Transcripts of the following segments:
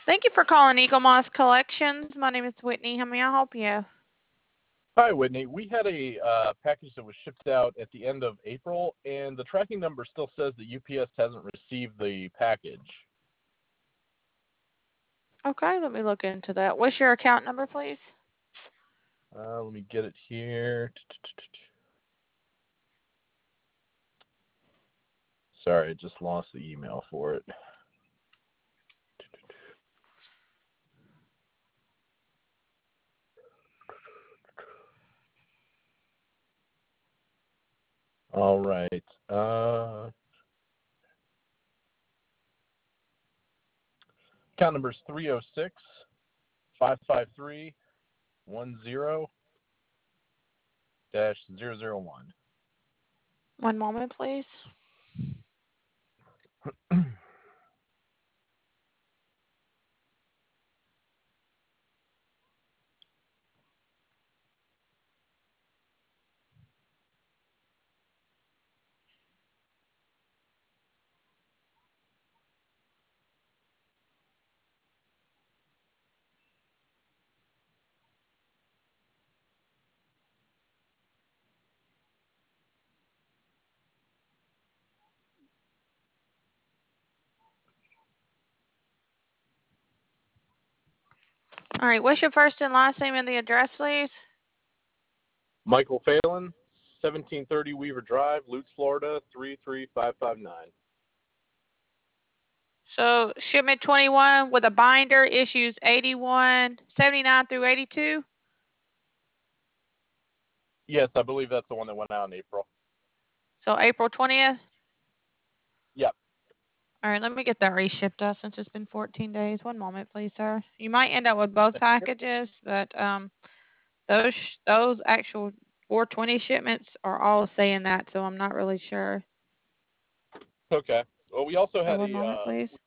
Thank you for calling Eagle Moss Collections. My name is Whitney. How may I help you? Hi, Whitney. We had a package that was shipped out at the end of April, and the tracking number still says that UPS hasn't received the package. Okay, let me look into that. What's your account number, please? Let me get it here. Sorry, I just lost the email for it. All right. Account number is 306-553-10-001. One moment, please. All right, what's your first and last name and the address, please? Michael Phelan, 1730 Weaver Drive, Lutz, Florida, 33559. So shipment 21 with a binder, issues 8179 through 82. Yes, I believe that's the one that went out in April. So April 20th. Yep. All right, let me get that reshipped out since it's been 14 days. One moment, please, sir. You might end up with both packages, but those actual 420 shipments are all saying that, so I'm not really sure. Okay. Well, we also had One moment, please.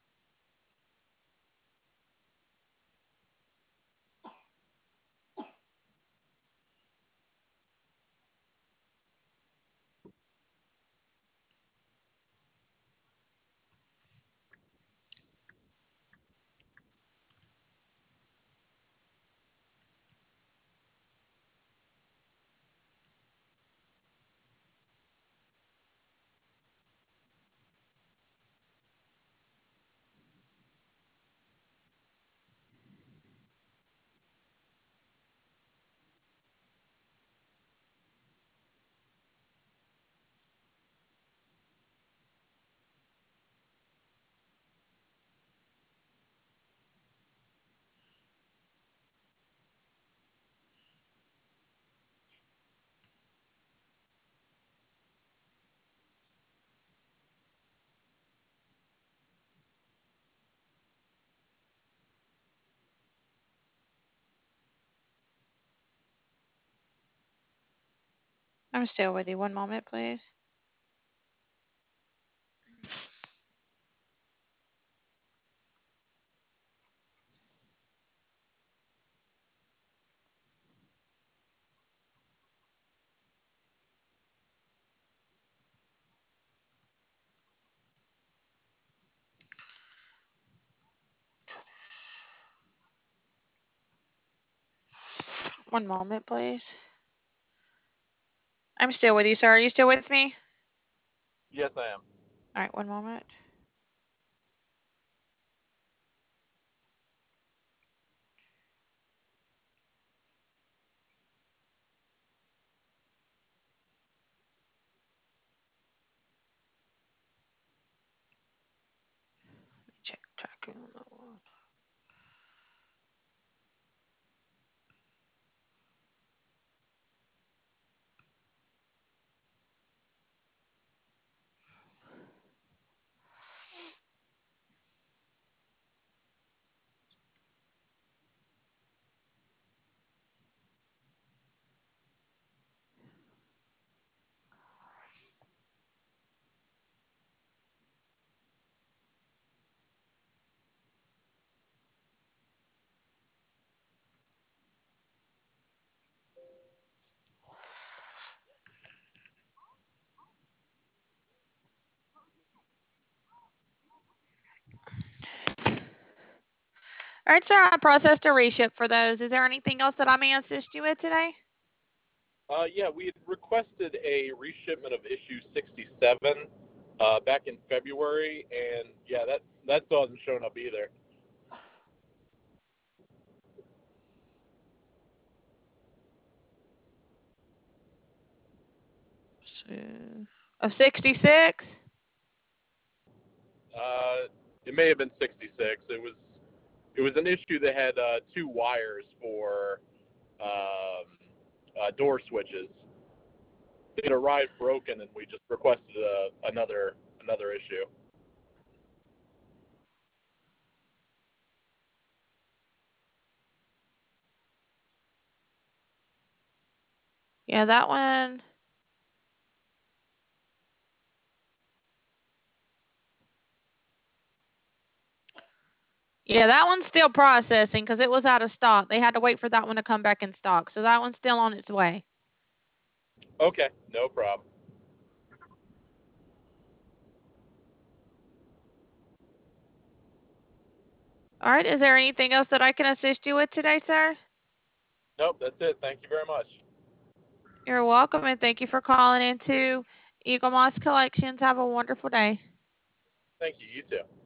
I'm still with you. One moment, please. One moment, please. I'm still with you, sir. Are you still with me? Yes, I am. All right, one moment. Check tracking on that one. All right, sir, I processed a reship for those. Is there anything else that I may assist you with today? Yeah, we had requested a reshipment of issue 67 back in February, and yeah, that still hasn't shown up either. Of 66? It may have been 66. It was an issue that had 2 wires for door switches. It arrived broken, and we just requested another issue. Yeah, that one. Yeah, that one's still processing because it was out of stock. They had to wait for that one to come back in stock. So that one's still on its way. Okay, no problem. All right, is there anything else that I can assist you with today, sir? Nope, that's it. Thank you very much. You're welcome, and thank you for calling into Eagle Moss Collections. Have a wonderful day. Thank you. You too.